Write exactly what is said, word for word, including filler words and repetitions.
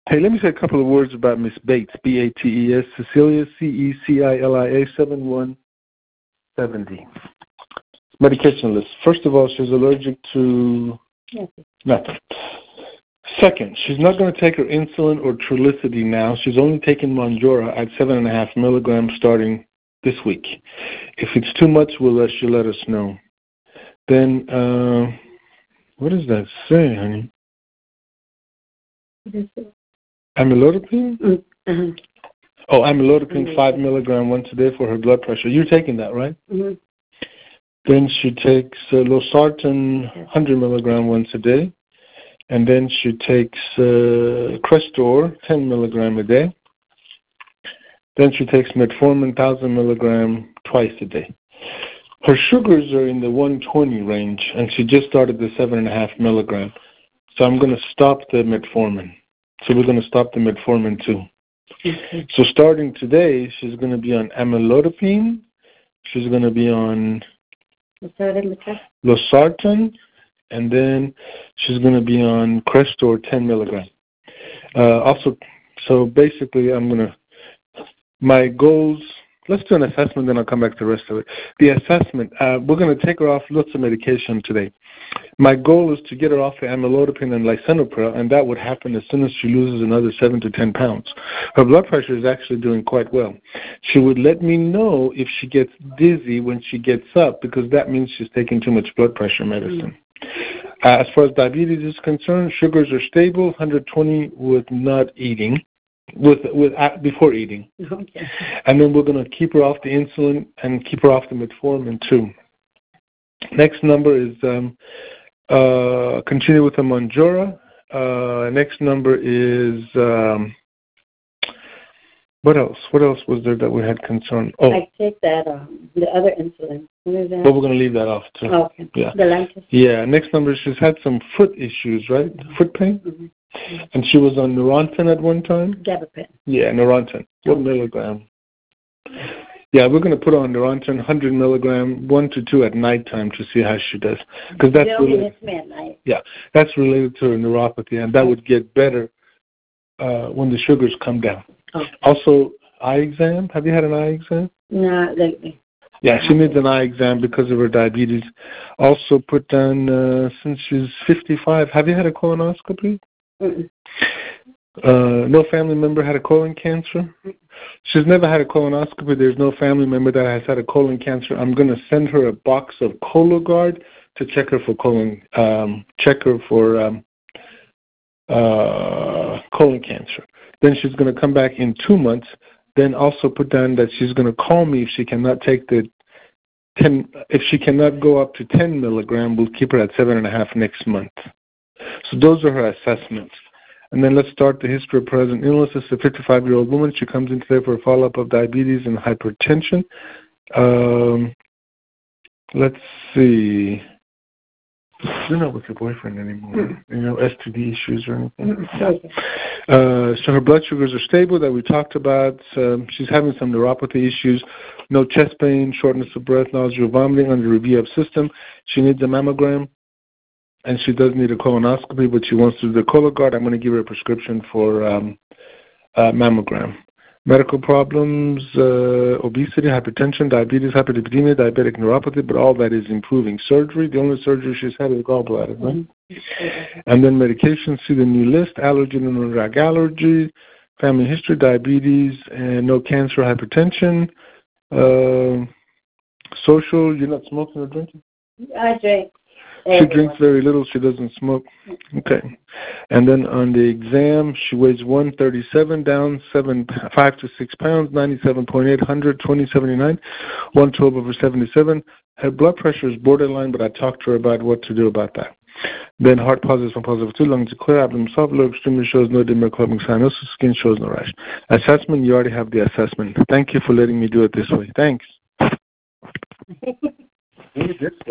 Hey, let me say a couple of words about Miss Bates, B A T E S, Cecilia, C E C I L I A, seven one seven zero. Medication list. First of all, she's allergic to nothing. Second, she's not going to take her insulin or Trulicity now. She's only taking Mounjaro at seven and a half milligrams starting this week. If it's too much, we'll let she'll let us know. Then, uh, what does that say, honey? Amlodipine? Mm-hmm. Oh, amlodipine, mm-hmm. five milligram once a day for her blood pressure. You're taking that, right? Mm-hmm. Then she takes uh, losartan, one hundred milligram once a day. And then she takes uh, Crestor, ten milligram a day. Then she takes metformin, one thousand milligram twice a day. Her sugars are in the one twenty range, and she just started the seven and a half milligram. So I'm going to stop the metformin. So we're going to stop the metformin too. Okay. So starting today, she's going to be on amlodipine. She's going to be on losartan, and then she's going to be on Crestor ten milligram. Uh, also, so basically, I'm going to, my goals, let's do an assessment, then I'll come back to the rest of it. The assessment, uh, we're going to take her off lots of medication today. My goal is to get her off the amlodipine and lisinopril, and that would happen as soon as she loses another seven to ten pounds. Her blood pressure is actually doing quite well. She would let me know if she gets dizzy when she gets up, because that means she's taking too much blood pressure medicine. Uh, as far as diabetes is concerned, sugars are stable, one hundred twenty with not eating, with with uh, before eating. Okay. And then we're going to keep her off the insulin and keep her off the metformin too. Next number is um, uh, continue with the Mounjaro. Uh, next number is um, what else? What else was there that we had concern? Oh, I take that um, the other insulin. What is that? But we're going to leave that off too. Oh, okay. Yeah. The Lantus. Yeah. Next number, she's had some foot issues, right? Mm-hmm. Foot pain. Mm-hmm. And she was on Neurontin at one time. Gabapentin. Yeah, Neurontin. What milligram? Yeah, we're going to put her on Neurontin, one hundred milligram, one to two at nighttime to see how she does. Because that's related. At night. Yeah, that's related to her neuropathy, and that would get better uh, when the sugars come down. Okay. Also, eye exam. Have you had an eye exam? No, lately. Yeah, she needs an eye exam because of her diabetes. Also put down uh, since she's fifty-five. Have you had a colonoscopy? Mm-mm. Uh, no family member had a colon cancer? She's never had a colonoscopy. There's no family member that has had a colon cancer. I'm going to send her a box of Cologuard to check her for colon, um, check her for um, uh, colon cancer. Then she's going to come back in two months. Then also put down that she's going to call me if she cannot take the ten. If she cannot go up to ten milligram, we'll keep her at seven and a half next month. So those are her assessments. And then let's start the history of present illness. This is a fifty-five-year-old woman. She comes in today for a follow-up of diabetes and hypertension. Um, let's see. You're not with your boyfriend anymore. You know, S T D issues or anything. Uh, so her blood sugars are stable that we talked about. Um, she's having some neuropathy issues. No chest pain, shortness of breath, nausea, vomiting under review of system. She needs a mammogram. And she does need a colonoscopy, but she wants to do the Cologuard. I'm going to give her a prescription for um, uh, mammogram. Medical problems, uh, obesity, hypertension, diabetes, hyperlipidemia, diabetic neuropathy, but all that is improving. Surgery, the only surgery she's had is gallbladder, right? Mm-hmm. And then medication, see the new list, allergen and drug allergy, family history, diabetes, and no cancer, hypertension. Uh, social, you're not smoking or drinking? I drink. She drinks very little. She doesn't smoke. Okay. And then on the exam, she weighs one thirty-seven, down seven, five to six pounds, ninety-seven point eight, one hundred, twenty, seventy-nine, one twelve over seventy-seven. Her blood pressure is borderline, but I talked to her about what to do about that. Then heart positive, one positive two, lungs are clear, abdomen soft, low extremely shows no edema, clubbing cyanosis, skin shows no rash. Assessment, you already have the assessment. Thank you for letting me do it this way. Thanks.